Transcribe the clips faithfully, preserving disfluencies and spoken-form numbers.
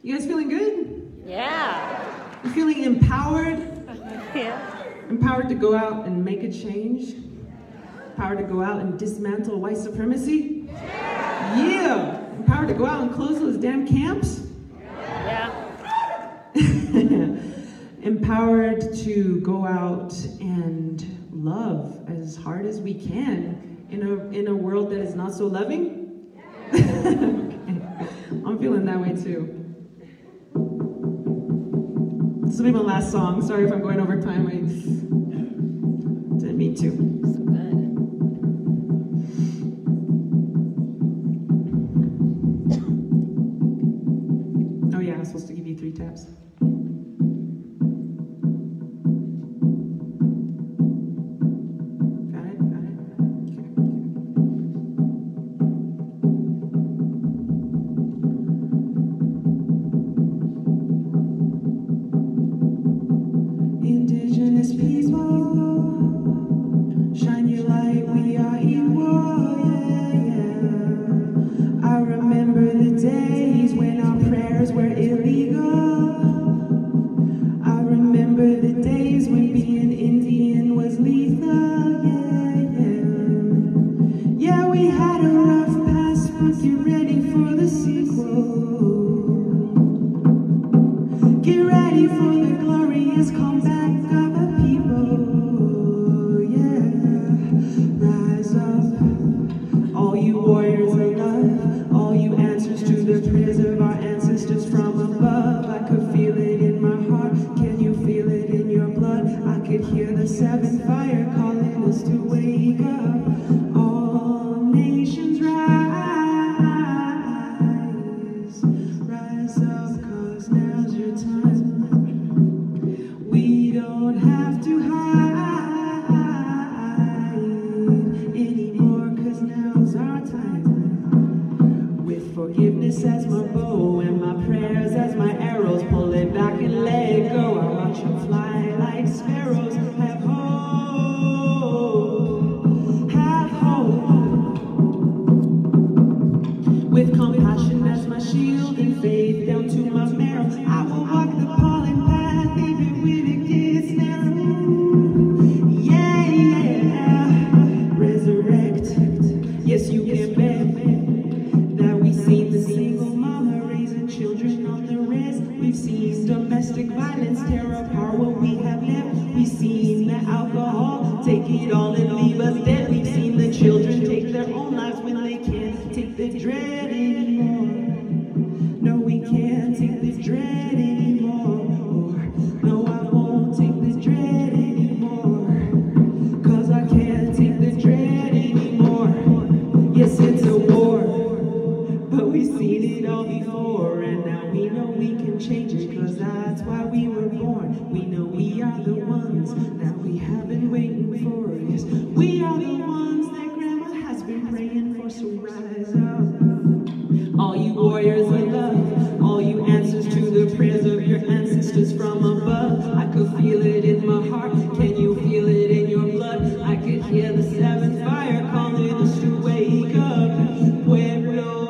You guys feeling good? Yeah. You feeling empowered? Yeah. Empowered to go out and make a change? Empowered to go out and dismantle white supremacy? Yeah. Yeah. Empowered to go out and close those damn camps? Yeah. Empowered to go out and love as hard as we can in a in a world that is not so loving? Okay. I'm feeling that way too. This will be my last song. Sorry if I'm going over time. I didn't mean to. So good. Oh yeah, I was supposed to give you three taps. Got it? Got it? Okay. Indigenous people, shine your light, we are equal, yeah, yeah. I remember the days when our prayers were illegal. I remember the days when being Indian was lethal, yeah, yeah. Yeah, we had a rough past, but get ready for the sequel. Get ready for the glorious comeback of a people, yeah. Rise up, all you warriors of love, all you answers to the prayers of our ancestors from above. I could feel it in my heart, can you feel it in your blood? I could hear the seventh fire calling us to wake up. All nations rise, rise up, cause now's your time. We don't have to hide anymore, cause now's our time. With forgiveness as my bow and my prayers as my arrows, pull it back and let it go. I watch you fly like sparrows. Have hope, have hope. With compassion as my shield and faith down to my marrow, I will walk the pollen path even when it gets narrow. Yeah, yeah. Resurrect. Yes, you can bet that we've seen the single mama raising children on the rest. We've seen domestic violence tear apart what we have left. We've seen the alcohol take it all and leave us dead. We've seen the children take their own lives when they can't take the dread anymore. No, we can't take the dread anymore. No, I won't take the dread anymore. Cause I can't take the dread anymore. Yes, it's a war, but we've seen it all before. And now we know we can change it, cause that's why we were born. We know we are the ones that we have been waiting for. Yes, we are the ones that grandma has been praying for. So rise up, all you warriors of love, all you answers to the prayers of your ancestors from above. I could feel it in my heart, can you feel it in your blood? I could hear the seventh fire calling us to wake up. Pueblo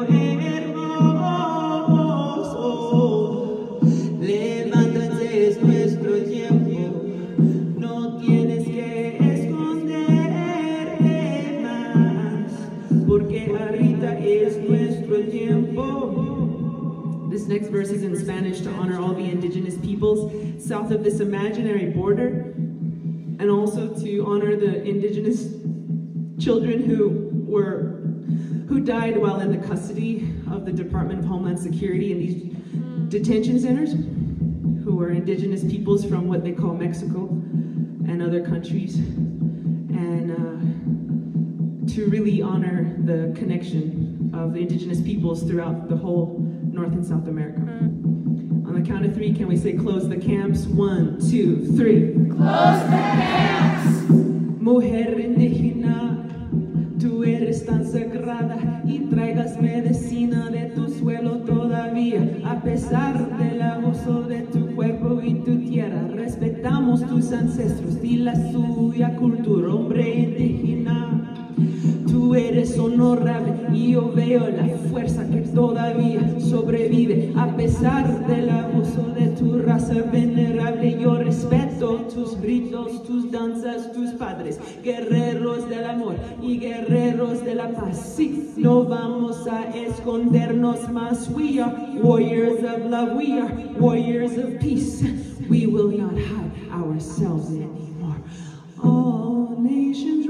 hermoso, levántate, es nuestro tiempo. No tienes que esconderte más, porque ahorita es nuestro tiempo. This next verse is in Spanish to honor all the indigenous peoples south of this imaginary border, and also to honor the indigenous children who were who died while in the custody of the Department of Homeland Security in these detention centers, who were indigenous peoples from what they call Mexico and other countries, and uh, to really honor the connection of the indigenous peoples throughout the whole North and South America. On the count of three, can we say close the camps? One, two, three. Close the camps! Mujer indígena, tú eres tan sagrada y traigas medicina de tu suelo todavía, a pesar del abuso de tu cuerpo y tu tierra. Respetamos tus ancestros y la suya cultura, hombre indígena. Tú eres honorable y yo veo la fuerza que todavía sobrevive vive a pesar del abuso de tu raza venerable. Yo respeto tus gritos, tus danzas, tus padres, guerreros del amor y guerreros de la paz. Sí, no vamos a escondernos más. We are warriors of love, we are warriors of peace. We will not hide ourselves anymore. All nations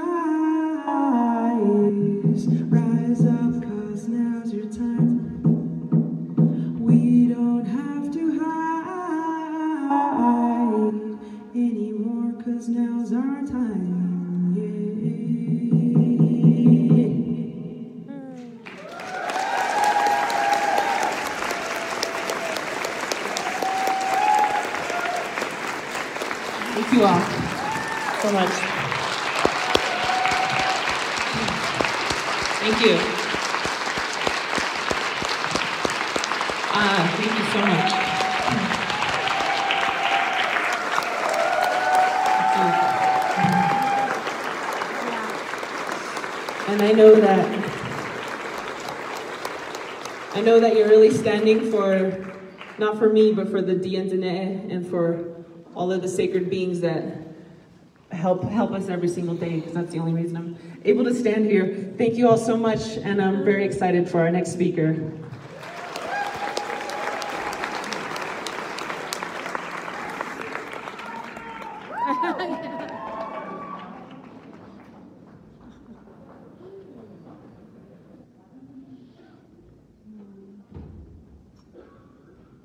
rise, rise up, cause now's your time. We don't have to hide anymore, cause now's our time. Yeah. Thank you all so much. Thank you. Ah, thank you so much. And I know that I know that you're really standing for, not for me, but for the Dianzane and for all of the sacred beings that help help us every single day, because that's the only reason I'm able to stand here. Thank you all so much, and I'm very excited for our next speaker.